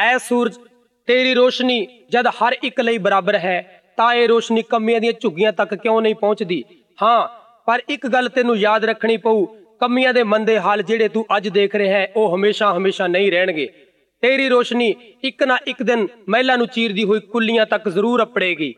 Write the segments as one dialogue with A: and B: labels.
A: ਐ ਸੂਰਜ तेरी रोशनी जद हर एक लई बराबर है तां ये रोशनी कमियां दी झुग्गियां तक क्यों नहीं पहुंचदी। हाँ पर एक गल तेनू याद रखनी पऊ, कमियां दे मंदे हाल जेड़े तू अज देख रहे है वो हमेशा हमेशा नहीं रहणगे। तेरी रोशनी एक ना एक दिन महिला नू चीरदी हुई कुल्लियां तक जरूर अपड़ेगी।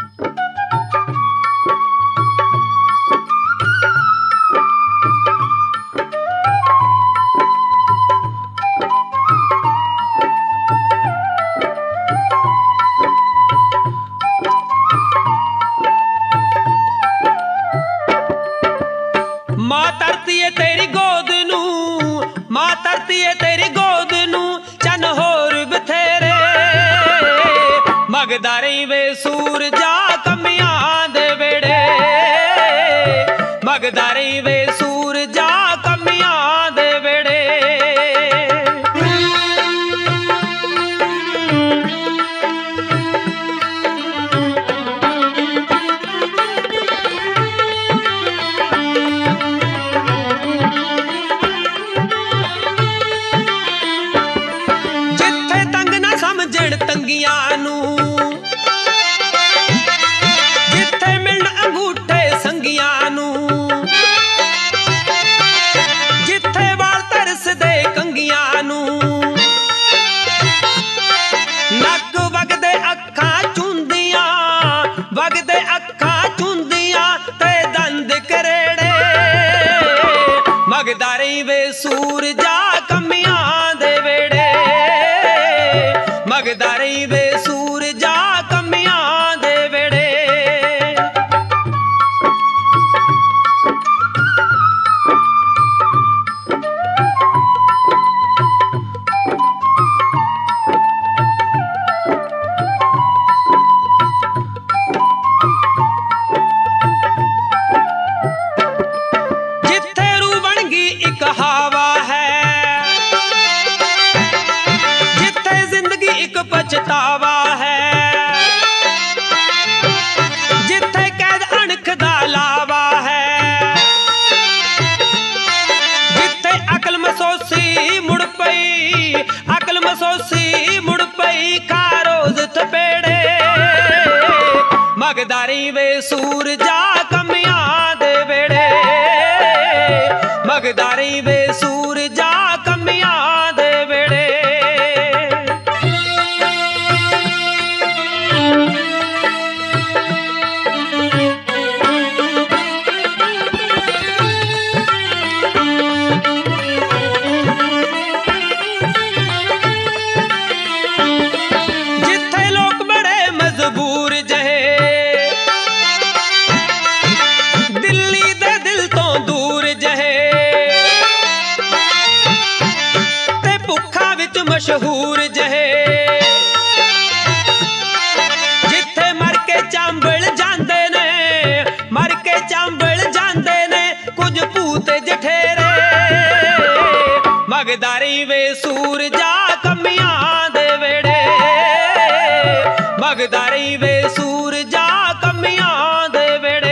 B: मां धरती है तेरी गोद नू, मां धरती है तेरी गोद नू, चन होर बथेरे मंगदा रही वे सूरजा कमियां दे वेड़े, मंगदा रही वे सूरजा कमियां दे वेड़े। तंगियां नू जिथे मिलन अंगूठे संगियां नू, जिथे वाल तरस दे कंगियां नू, नक वगदे अखां चुंदियां, वगदे अखां चुंदियां ते दंद करेड़े मंगदा रही वे सूरजा कमियां दे वेड़े, मंगदा रही वे सूरजा कमियां दे वेड़े। जिथे रू बन गई एक हवा है, जिथे जिंदगी एक पछतावा है, जिथे कैद अणख दा लावा है, जिथे अकल मसोसी मुड़ पई, अकल मसोसी मुड़ पई खा रोज थपेड़े मंगदा रही वे सूरजा कमियां दे वेड़े, मंगदा रही वे सूरजा कमियां दे वेड़े। जिथे लोग बड़े मजबूर जहे, दिल्ली दे दिल तो दूर जहे, ते भुखा विच मशहूर जहे, जिथे मर के चांबल जांदे ने, मर के चांबल जांदे ने कुछ भूत जठेरे मंगदा रही वे सूरजा कमियां दे वेड़े, मंगदा रही वे सूरजा कमियां दे वेड़े।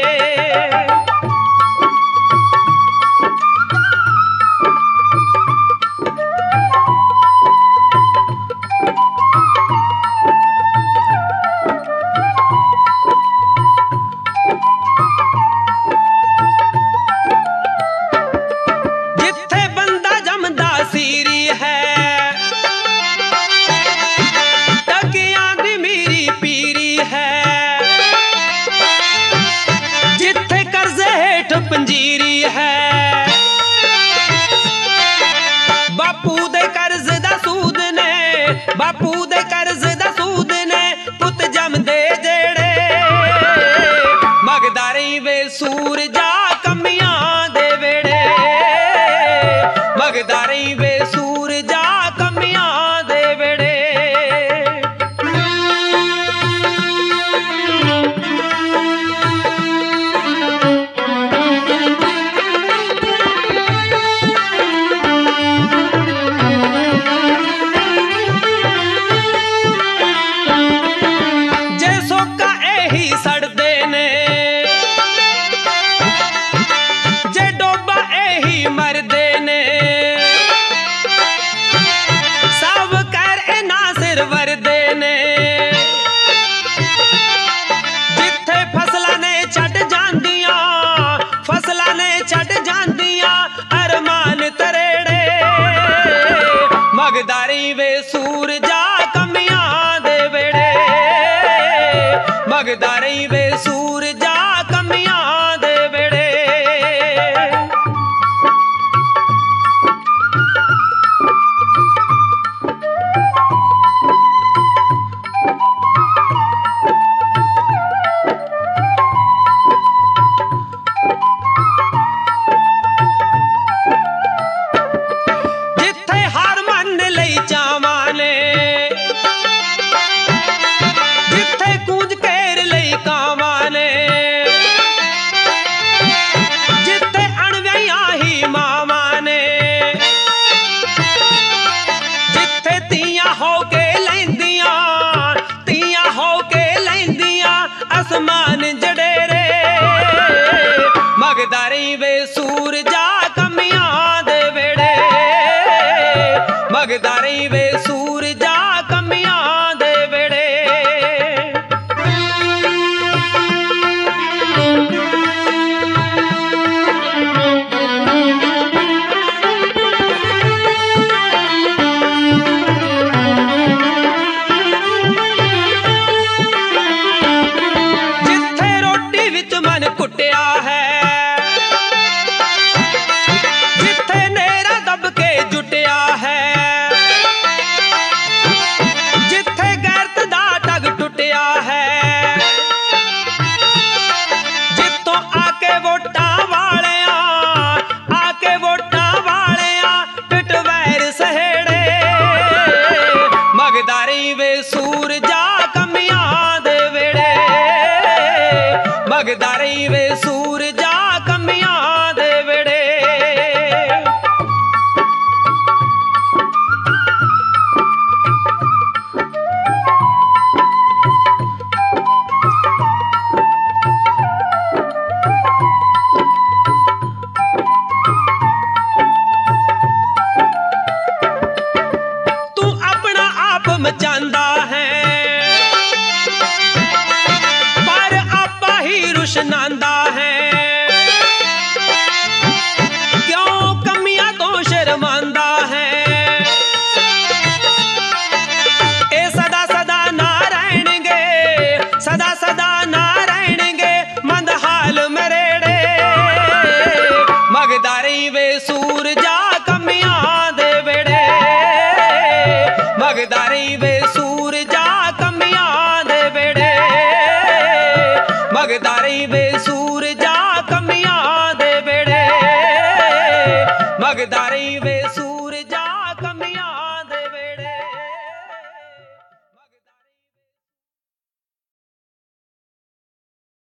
B: जिथे बंदा जमदा सीरी है, तकियां दी मेरी पीरी है, जिथे कर्जे हेठ पंजीरी है, बापू दे कर्ज दा सूद ने, बापू दे कर्ज दा सूद ने पुत जमदे जेड़े मंगदा रही वे सूरजा कमियां दे वेड़े, मंगदा रही वे सूरजा कमियां दे वेड़े। जे सोका एही सड़दे ने वे सूरजा कमियां दे वेड़े, मगदा रही वे सूरजा कमियां दे वेड़े। आसमान जड़ेरे, मगदा रही वे सूरजा कमियां दे वेड़े, मगदा रही वे सूरजा कमियां दे वेड़े। कुटिया है जिथे नेरा दब के जुटिया है, जिथे गैरत दा टग टुटिया है, जिथों आके वोटां वालियां, आके वोटां वालियां पिट वैर सहेड़े, मगदा रही वे सूरजा कमियां दे वेड़े, मगदा रही वे सूरजा कमियां दे वेड़े। तू अपना आप मचांदा है रुशनांदा है, क्यों कमियां तो शर्मांदा है। ए सदा सदा ना रहणगे, सदा सदा ना रहणगे मंद हाल मरेड़े, मगदा रही वे सूरजा कमियां दे वेड़े, मगदा रही वे सूरजा कमियां दे वेड़े, मगदा रही वे सूरजा कमियां दे वेड़े, मगदा रही वे